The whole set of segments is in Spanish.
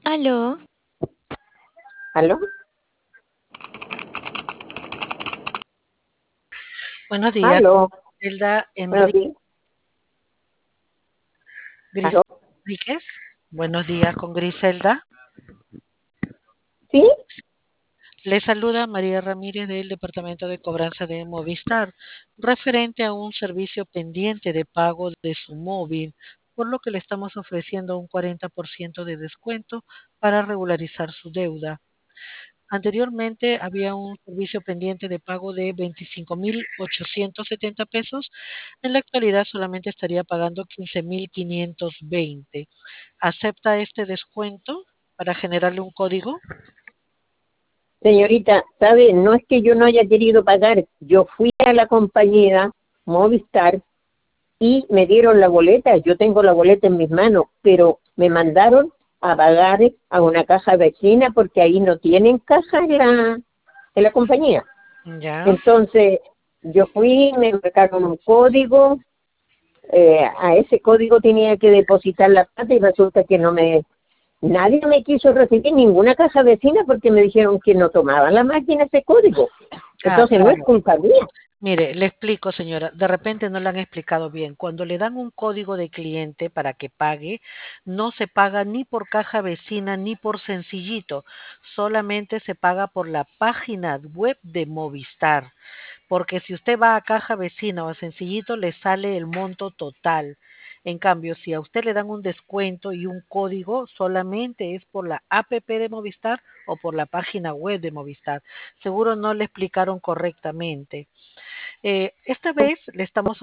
Aló, ¿Aló? buenos días, ¿Aló? Griselda Buenos días. ¿Aló? Enríquez. Buenos días con Griselda. ¿Sí? Le saluda María Ramírez del Departamento de Cobranza de Movistar, referente a un servicio pendiente de pago de su móvil, por lo que le estamos ofreciendo un 40% de descuento para regularizar su deuda. Anteriormente había un servicio pendiente de pago de 25.870 pesos. En la actualidad solamente estaría pagando 15.520. ¿Acepta este descuento para generarle un código? Señorita, ¿sabe? No es que yo no haya querido pagar. Yo fui a la compañía Movistar y me dieron la boleta. Yo tengo la boleta en mis manos, pero me mandaron a pagar a una caja vecina porque ahí no tienen caja en la compañía. Ya. Entonces, yo fui, me marcaron un código, a ese código tenía que depositar la plata y resulta que nadie me quiso recibir ninguna caja vecina porque me dijeron que no tomaban la máquina ese código. Ah, Entonces no es claro. culpa mía. Mire, le explico, señora. De repente no le han explicado bien. Cuando le dan un código de cliente para que pague, no se paga ni por caja vecina ni por sencillito. Solamente se paga por la página web de Movistar. Porque si usted va a caja vecina o a sencillito, le sale el monto total. En cambio, si a usted le dan un descuento y un código, solamente es por la APP de Movistar o por la página web de Movistar. Seguro no le explicaron correctamente. Esta vez le estamos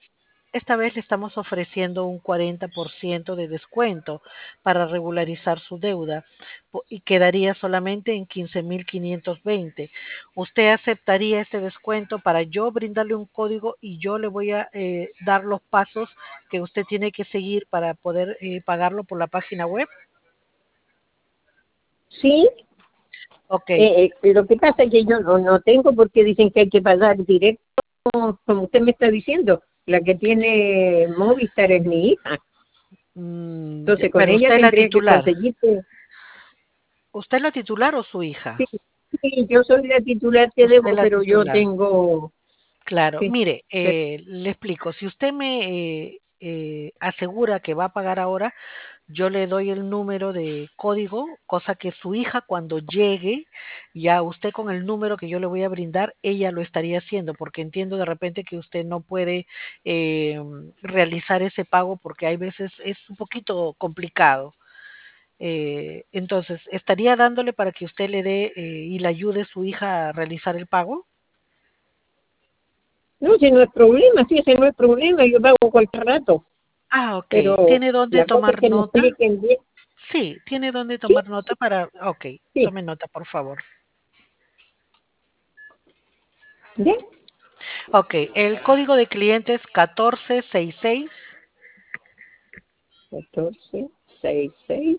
ofreciendo un 40% de descuento para regularizar su deuda y quedaría solamente en 15.520. ¿Usted aceptaría ese descuento para yo brindarle un código y yo le voy a dar los pasos que usted tiene que seguir para poder pagarlo por la página web? Sí, Ok. lo que pasa es que yo no tengo porque dicen que hay que pagar directo, como usted me está diciendo. La que tiene Movistar es mi hija. Entonces con Pero ella usted es la tendría que titular. conseguir. ¿Usted es la titular o su hija? Sí, sí, yo soy la titular que Usted es debo, la pero yo titular. tengo. Claro, Sí, mire, pero le explico. Si usted me asegura que va a pagar ahora, yo le doy el número de código, cosa que su hija cuando llegue, ya usted con el número que yo le voy a brindar, ella lo estaría haciendo, porque entiendo de repente que usted no puede eh, realizar ese pago porque hay veces es un poquito complicado. Entonces, ¿estaría dándole para que usted le dé y le ayude a su hija a realizar el pago? no, si no es problema, sí, ese no es problema, yo pago cualquier rato. Ah, ok. Pero ¿Tiene dónde la cosa es tomar que me nota? expliquen bien. Sí, tiene dónde Sí, tomar nota para... Ok, sí, tome nota, por favor. bien, Ok, el código de cliente es 1466 14, 6, 6,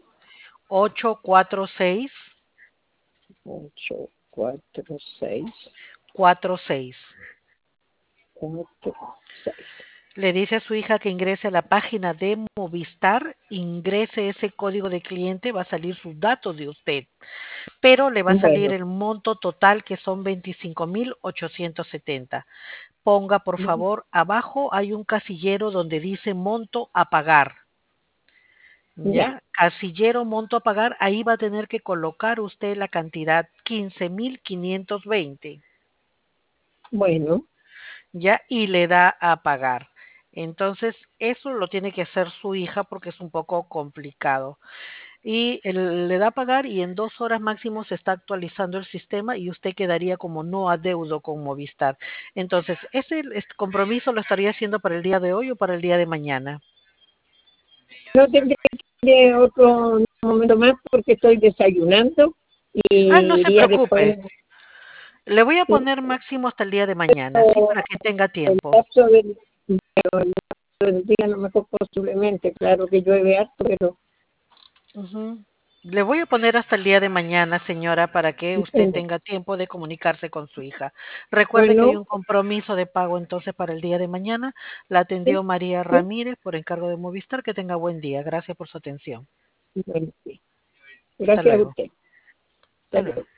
846 8, 4, 6, 46. 4, 6. Le dice a su hija que ingrese a la página de Movistar, ingrese ese código de cliente, va a salir sus datos de usted, pero le va a salir Bueno, el monto total que son 25.870. Ponga por favor, abajo hay un casillero donde dice monto a pagar. ya, Ya, casillero monto a pagar, ahí va a tener que colocar usted la cantidad 15.520, bueno, ya, y le da a pagar. Entonces, eso lo tiene que hacer su hija porque es un poco complicado. Y le da a pagar y en 2 horas máximo se está actualizando el sistema y usted quedaría como no adeudo con Movistar. Entonces, ¿ese compromiso lo estaría haciendo para el día de hoy o para el día de mañana? no tendré que ir otro momento más porque estoy desayunando Ah, no y se iría después. preocupe. Le voy a Sí, poner máximo hasta el día de mañana, ¿sí? o Para que tenga el tiempo. lapso del día, a lo mejor posiblemente, claro que llueve harto, pero Ujú. Le voy a poner hasta el día de mañana, señora, para que usted bueno, tenga tiempo de comunicarse con su hija. Recuerde que hay bueno, un compromiso de pago entonces para el día de mañana. La sí, atendió María sí, Ramírez por encargo de Movistar. Que tenga buen día. Gracias por su atención. bueno, sí. Hasta Gracias a luego. usted. Hasta Hasta luego. luego.